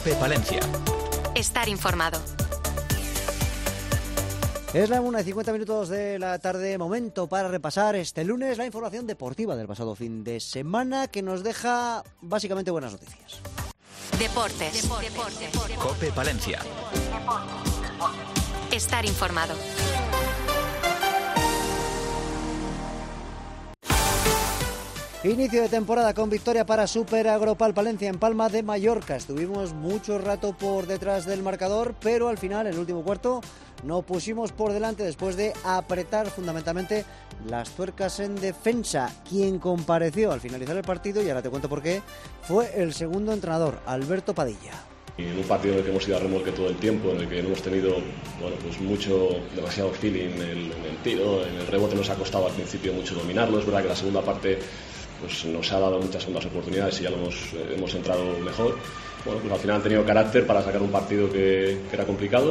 COPE Palencia. Estar informado. Es la 1:50 de la tarde, momento para repasar este lunes la información deportiva del pasado fin de semana, que nos deja básicamente buenas noticias. Deportes. COPE Palencia. Estar informado. Inicio de temporada con victoria para Super Agropal Palencia en Palma de Mallorca. Estuvimos mucho rato por detrás del marcador, pero al final, en el último cuarto, nos pusimos por delante después de apretar fundamentalmente las tuercas en defensa. Quien compareció al finalizar el partido, y ahora te cuento por qué, fue el segundo entrenador, Alberto Padilla. En un partido en el que hemos ido a remolque todo el tiempo, en el que no hemos tenido demasiado feeling en el tiro, en el rebote nos ha costado al principio mucho dominarlo. Es verdad que la segunda parte pues nos ha dado muchas segundas oportunidades y ya lo hemos entrado mejor. Bueno, pues al final han tenido carácter para sacar un partido que era complicado.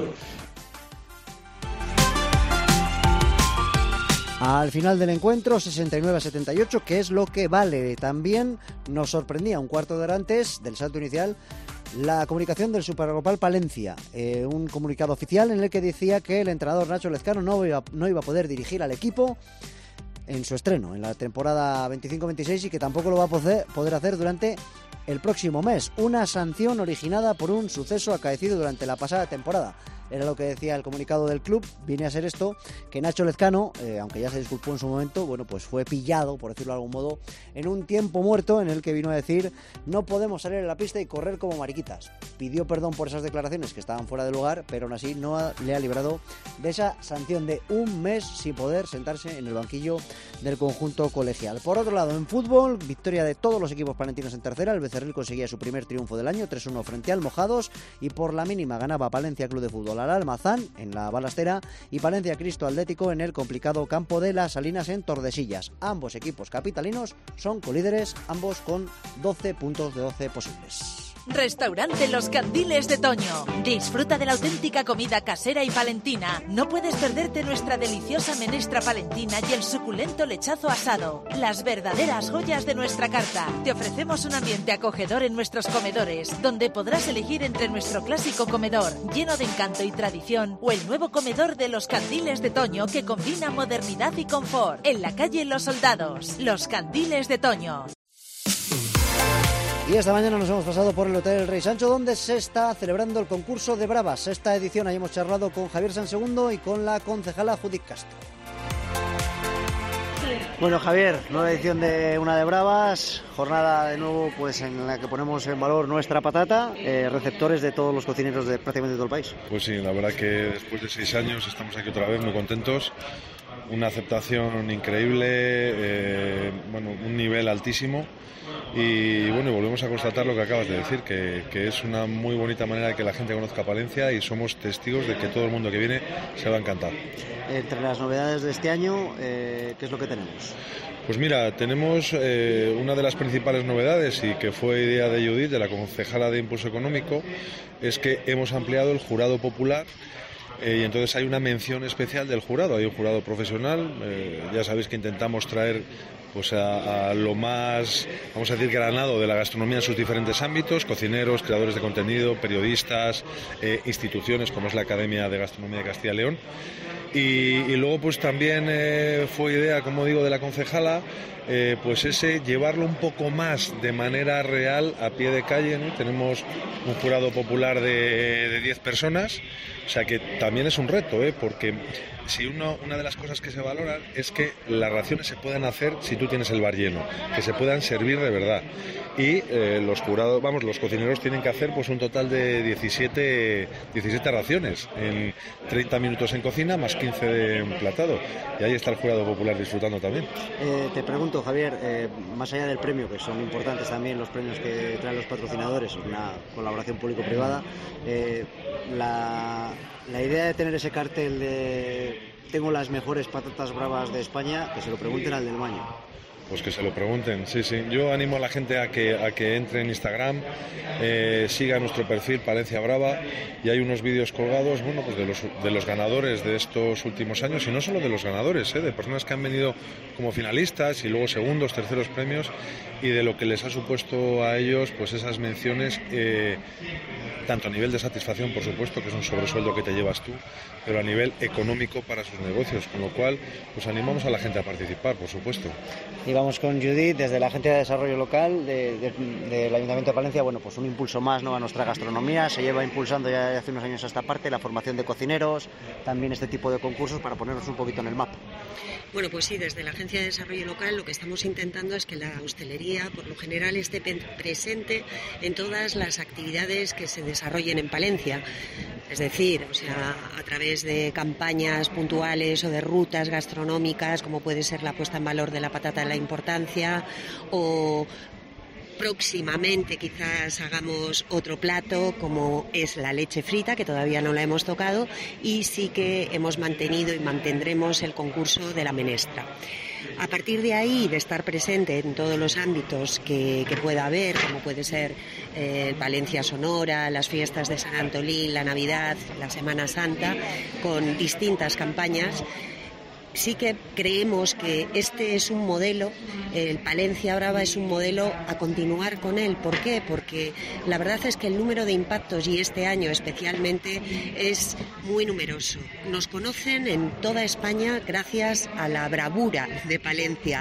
Al final del encuentro, 69-78, que es lo que vale. También nos sorprendía un cuarto de hora antes del salto inicial la comunicación del Super Agropal Palencia, un comunicado oficial en el que decía que el entrenador Nacho Lezcano no iba a poder dirigir al equipo en su estreno, en la temporada 25-26, y que tampoco lo va a poder hacer durante el próximo mes. Una sanción originada por un suceso acaecido durante la pasada temporada. Era lo que decía el comunicado del club. Viene a ser esto, que Nacho Lezcano, aunque ya se disculpó en su momento, bueno, pues fue pillado, por decirlo de algún modo, en un tiempo muerto en el que vino a decir: no podemos salir en la pista y correr como mariquitas. Pidió perdón por esas declaraciones que estaban fuera de lugar, pero aún así no le ha librado de esa sanción de un mes sin poder sentarse en el banquillo del conjunto colegial. Por otro lado, en fútbol, victoria de todos los equipos palentinos en tercera. El Becerril conseguía su primer triunfo del año, 3-1 frente al Mojados, y por la mínima ganaba Palencia Club de Fútbol al Almazán en la Balastera y Palencia Cristo Atlético en el complicado campo de las Salinas en Tordesillas. Ambos equipos capitalinos son colíderes, ambos con 12 puntos de 12 posibles. Restaurante Los Candiles de Toño. Disfruta de la auténtica comida casera y palentina. No puedes perderte nuestra deliciosa menestra palentina y el suculento lechazo asado. Las verdaderas joyas de nuestra carta. Te ofrecemos un ambiente acogedor en nuestros comedores, donde podrás elegir entre nuestro clásico comedor, lleno de encanto y tradición, o el nuevo comedor de Los Candiles de Toño, que combina modernidad y confort. En la calle Los Soldados. Los Candiles de Toño. Y esta mañana nos hemos pasado por el Hotel El Rey Sancho, donde se está celebrando el concurso de Bravas. Esta edición ahí hemos charlado con Javier Sansegundo y con la concejala Judith Castro. Bueno, Javier, nueva edición de Una de Bravas, jornada de nuevo pues en la que ponemos en valor nuestra patata, receptores de todos los cocineros de prácticamente todo el país. Pues sí, la verdad que después de 6 años estamos aquí otra vez muy contentos. Una aceptación increíble, un nivel altísimo. Y bueno, volvemos a constatar lo que acabas de decir, que es una muy bonita manera de que la gente conozca Palencia, y somos testigos de que todo el mundo que viene se va a encantar. Entre las novedades de este año, ¿qué es lo que tenemos? Pues mira, tenemos una de las principales novedades, y que fue idea de Judith, de la concejala de Impulso Económico, es que hemos ampliado el jurado popular. Y entonces hay una mención especial del jurado, hay un jurado profesional. Ya sabéis que intentamos traer pues a lo más, vamos a decir, granado de la gastronomía en sus diferentes ámbitos: cocineros, creadores de contenido, periodistas, instituciones como es la Academia de Gastronomía de Castilla y León. Y luego pues también fue idea, como digo, de la concejala, pues llevarlo un poco más de manera real, a pie de calle, ¿no? Tenemos un jurado popular de 10 personas, o sea que también es un reto, porque si una de las cosas que se valoran es que las raciones se puedan hacer si tú tienes el bar lleno, que se puedan servir de verdad. Y los cocineros tienen que hacer pues un total de 17 raciones en 30 minutos en cocina más 15 de emplatado. Y ahí está el jurado popular disfrutando también. Te pregunto, Javier, más allá del premio, que son importantes también los premios que traen los patrocinadores, una colaboración público-privada, la idea de tener ese cartel de tengo las mejores patatas bravas de España, que se lo pregunten al del baño. Pues que se lo pregunten, sí. Yo animo a la gente a que entre en Instagram, siga nuestro perfil Palencia Brava, y hay unos vídeos colgados, bueno, pues de los ganadores de estos últimos años, y no solo de los ganadores, de personas que han venido como finalistas y luego segundos, terceros premios, y de lo que les ha supuesto a ellos pues esas menciones, tanto a nivel de satisfacción, por supuesto, que es un sobresueldo que te llevas tú, pero a nivel económico para sus negocios, con lo cual pues animamos a la gente a participar, por supuesto. Y vamos con Judith, desde la Agencia de Desarrollo Local del Ayuntamiento de Palencia, bueno, pues un impulso más, ¿no?, a nuestra gastronomía. Se lleva impulsando ya hace unos años a esta parte la formación de cocineros, también este tipo de concursos para ponernos un poquito en el mapa. Bueno, pues sí, desde la Agencia de Desarrollo Local lo que estamos intentando es que la hostelería, por lo general, esté presente en todas las actividades que se desarrollen en Palencia. Es decir, a través de campañas puntuales o de rutas gastronómicas, como puede ser la puesta en valor de la patata de la importancia, o próximamente quizás hagamos otro plato como es la leche frita, que todavía no la hemos tocado, y sí que hemos mantenido y mantendremos el concurso de la menestra. A partir de ahí, de estar presente en todos los ámbitos que pueda haber, como puede ser Valencia Sonora, las fiestas de San Antolín, la Navidad, la Semana Santa, con distintas campañas, sí que creemos que este es un modelo, el Palencia Brava es un modelo a continuar con él. ¿Por qué? Porque la verdad es que el número de impactos, y este año especialmente, es muy numeroso. Nos conocen en toda España gracias a la bravura de Palencia,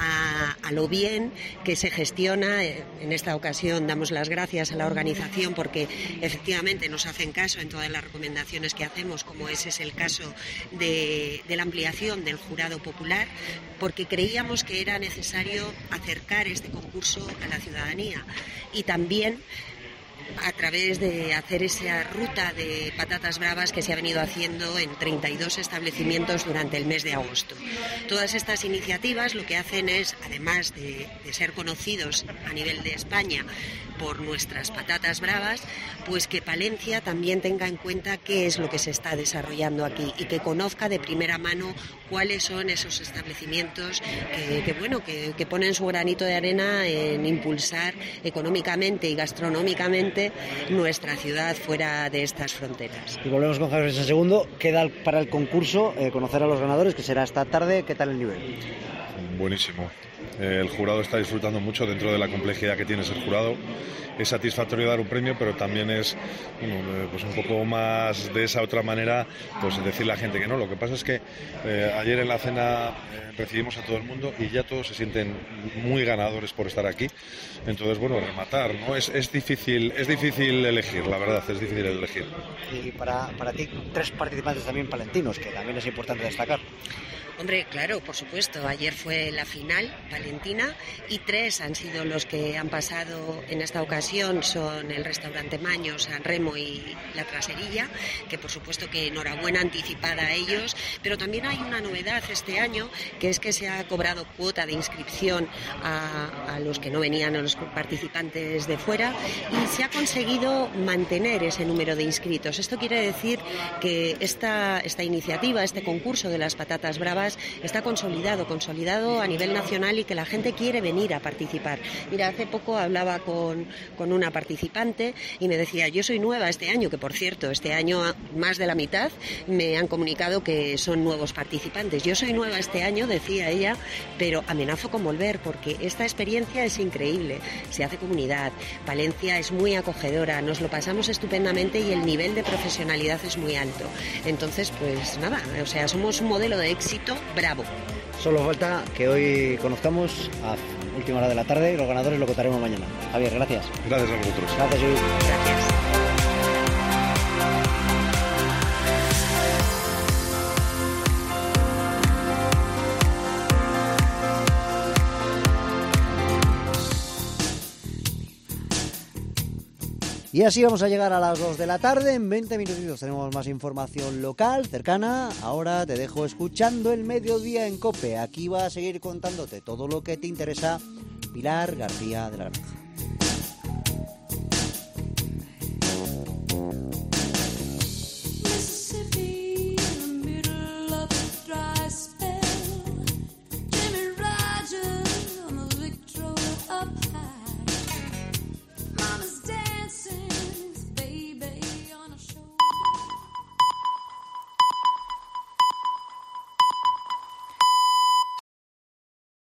a lo bien que se gestiona. En esta ocasión damos las gracias a la organización porque efectivamente nos hacen caso en todas las recomendaciones que hacemos, como ese es el caso de la ampliación del jurado popular, porque creíamos que era necesario acercar este concurso a la ciudadanía, y también a través de hacer esa ruta de patatas bravas que se ha venido haciendo en 32 establecimientos durante el mes de agosto. Todas estas iniciativas lo que hacen es, además de ser conocidos a nivel de España por nuestras patatas bravas, pues que Palencia también tenga en cuenta qué es lo que se está desarrollando aquí y que conozca de primera mano cuáles son esos establecimientos que ponen su granito de arena en impulsar económicamente y gastronómicamente nuestra ciudad fuera de estas fronteras. Y volvemos con Javier en segundo. Queda para el concurso conocer a los ganadores, que será esta tarde. ¿Qué tal el nivel? Buenísimo. El jurado está disfrutando mucho dentro de la complejidad que tiene ser jurado. Es satisfactorio dar un premio, pero también es pues un poco más de esa otra manera, pues decirle a la gente que no. Lo que pasa es que ayer en la cena recibimos a todo el mundo y ya todos se sienten muy ganadores por estar aquí. Entonces, bueno, rematar, ¿no? Es difícil elegir, la verdad, es difícil elegir. Y para ti, 3 participantes también palentinos, que también es importante destacar. Hombre, claro, por supuesto. Ayer fue la final palentina y 3 han sido los que han pasado en esta ocasión. Son el restaurante Maño, San Remo y La Traserilla, que por supuesto que enhorabuena anticipada a ellos. Pero también hay una novedad este año, que es que se ha cobrado cuota de inscripción a los que no venían, a los participantes de fuera, y se ha conseguido mantener ese número de inscritos. Esto quiere decir que esta iniciativa, este concurso de las patatas bravas, está consolidado a nivel nacional y que la gente quiere venir a participar. Mira, hace poco hablaba con una participante y me decía, yo soy nueva este año, que por cierto, este año más de la mitad me han comunicado que son nuevos participantes. Yo soy nueva este año, decía ella, pero amenazo con volver porque esta experiencia es increíble. Se hace comunidad, Palencia es muy acogedora, nos lo pasamos estupendamente y el nivel de profesionalidad es muy alto. Entonces, pues nada, somos un modelo de éxito bravo. Solo falta que hoy conozcamos a última hora de la tarde y los ganadores lo contaremos mañana. Javier, gracias. Gracias a vosotros. Gracias, Luis. Gracias. Y así vamos a llegar a las 2 de la tarde. En 20 minutitos tenemos más información local, cercana. Ahora te dejo escuchando el mediodía en COPE. Aquí va a seguir contándote todo lo que te interesa Pilar García de la Granja.